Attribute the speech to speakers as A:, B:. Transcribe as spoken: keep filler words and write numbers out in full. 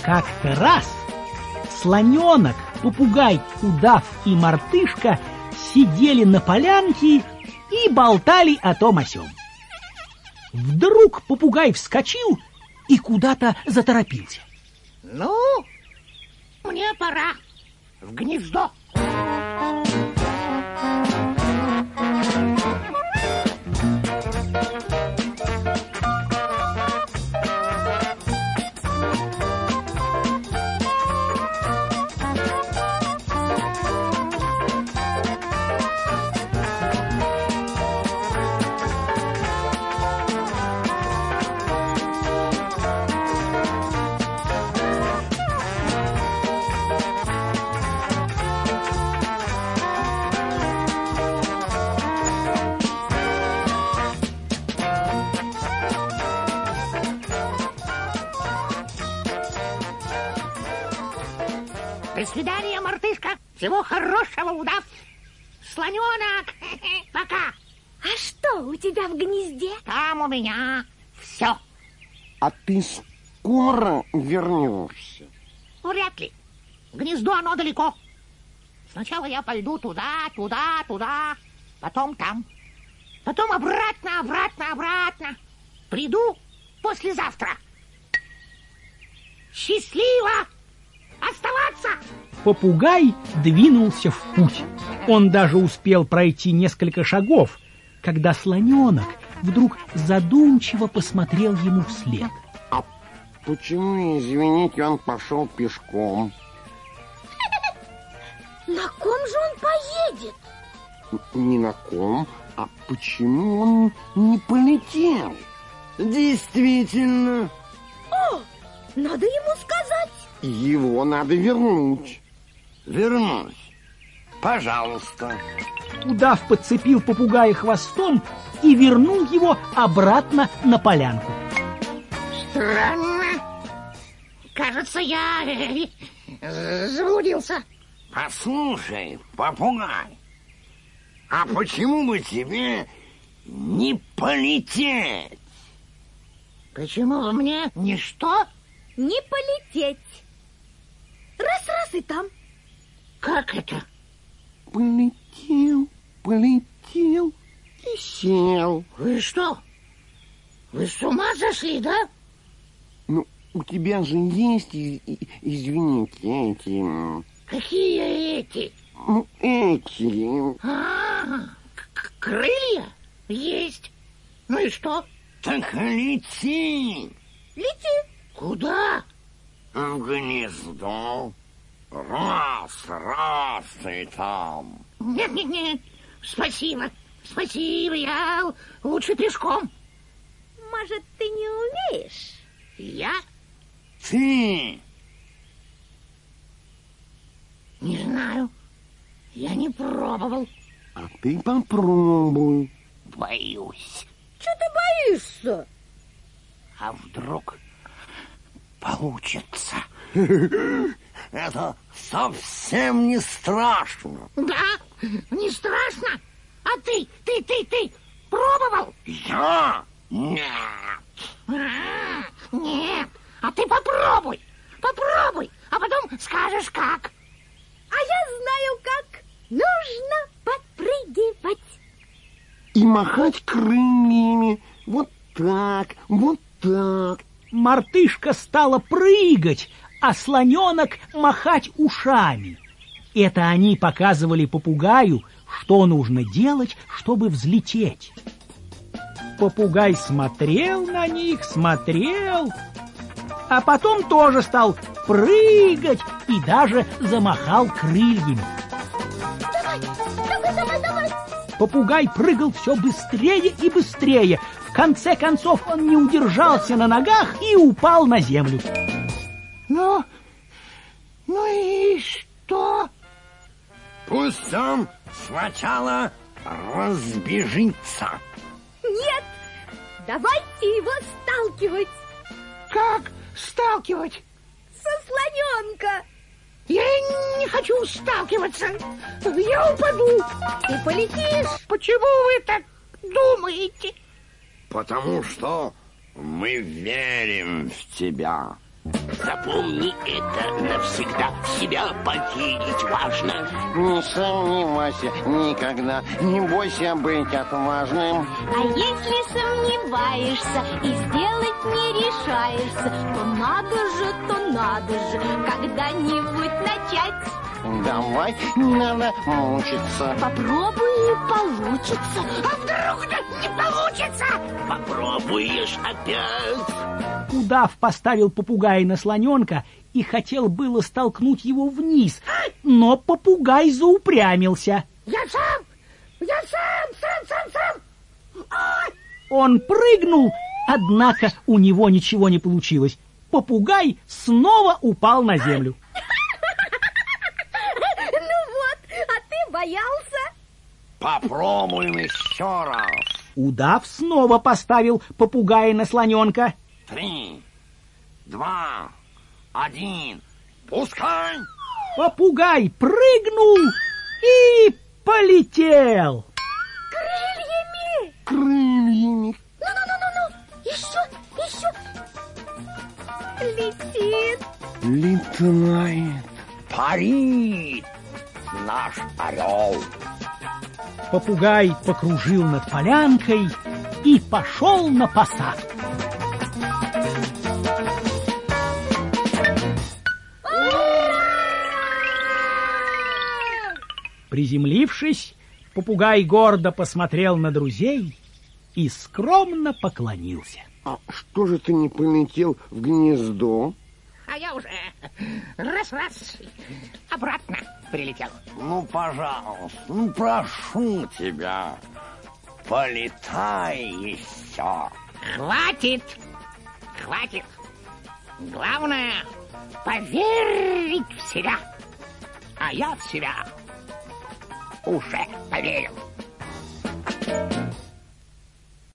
A: Как-то раз слоненок, попугай, удав и мартышка сидели на полянке и болтали о том о сём. Вдруг попугай вскочил и куда-то заторопился.
B: Ну, мне пора в гнездо. До свидания, мартышка. Всего хорошего, удав. Слоненок, пока.
C: А что у тебя в гнезде?
B: Там у меня все.
D: А ты скоро вернешься?
B: Вряд ли. Гнездо оно далеко. Сначала я пойду туда, туда, туда, потом там. Потом обратно, обратно, обратно. Приду послезавтра. Счастливо оставаться!
A: Попугай двинулся в путь. Он даже успел пройти несколько шагов, когда слоненок вдруг задумчиво посмотрел ему вслед.
D: А почему, извините, он пошел пешком?
C: На ком же он поедет?
D: Не на ком, а почему он не полетел? Действительно.
C: О, надо ему сказать.
D: Его надо вернуть.
E: Вернусь. Пожалуйста.
A: Удав подцепил попугая хвостом и вернул его обратно на полянку.
B: Странно. Кажется, я э, заблудился.
E: Послушай, попугай, а почему бы тебе не полететь?
B: Почему бы мне не что?
C: Не полететь. Раз-раз и там.
B: Как это?
D: Полетел, полетел и сел.
B: Вы что? Вы с ума зашли, да?
D: Ну, у тебя же есть, извините, эти...
B: Какие эти?
D: Ну, эти...
B: А, крылья? Есть. Ну и что?
E: Так лети.
C: Лети.
B: Куда?
E: В гнездо. Раз, раз и там.
B: Нет, нет, нет. Спасибо. Спасибо, я лучше пешком.
C: Может, ты не умеешь?
B: Я?
E: Ты?
B: Не знаю. Я не пробовал.
D: А ты попробуй.
B: Боюсь.
C: Чего ты боишься?
B: А вдруг получится?
E: Это совсем не страшно.
B: Да, не страшно. А ты, ты, ты, ты пробовал?
E: Я? Нет.
B: А, нет, а ты попробуй. Попробуй, а потом скажешь как.
C: А я знаю как. Нужно подпрыгивать.
D: И махать крыльями. Вот так, вот так.
A: Мартышка стала прыгать, а слоненок махать ушами. Это они показывали попугаю, что нужно делать, чтобы взлететь. Попугай смотрел на них, смотрел, а потом тоже стал прыгать и даже замахал крыльями.
C: Давай, давай, давай, давай.
A: Попугай прыгал все быстрее и быстрее. В конце концов он не удержался на ногах и упал на землю.
B: Ну, ну и что?
E: Пусть он сначала разбежится.
C: Нет, давайте его сталкивать.
B: Как сталкивать?
C: Со слоненка.
B: Я не хочу сталкиваться. Я упаду.
C: Ты полетишь.
B: Почему вы так думаете?
E: Потому что мы верим в тебя.
F: Запомни это навсегда. В себя поверить важно.
D: Не сомневайся никогда, не бойся быть отважным.
C: А если сомневаешься и сделать не решаешься, то надо же, то надо же когда-нибудь начать.
D: Давай, не надо мучиться.
C: Попробуй и получится.
B: А вдруг да не получится?
F: Попробуешь опять.
A: Удав поставил попугая на слоненка и хотел было столкнуть его вниз, но попугай заупрямился.
B: Я сам! Я сам! Сам, сам, сам! Ой!
A: Он прыгнул, однако у него ничего не получилось. Попугай снова упал на землю.
C: Ну вот, а ты боялся?
E: Попробуем еще раз.
A: Удав снова поставил попугая на слоненка.
E: Три, два, один, пускай!
A: Попугай прыгнул и полетел.
C: Крыльями!
D: Крыльями.
C: Ну-ну-ну-ну-ну! Еще, еще! Летит!
D: Летает.
E: Парит наш орел.
A: Попугай покружил над полянкой и пошел на посадку. Приземлившись, попугай гордо посмотрел на друзей и скромно поклонился.
D: А что же ты не полетел в гнездо?
B: А я уже раз-раз обратно прилетел.
E: Ну, пожалуйста, ну, прошу тебя, полетай еще.
B: Хватит! Хватит! Главное — поверить в себя. А я в себя уже поверил.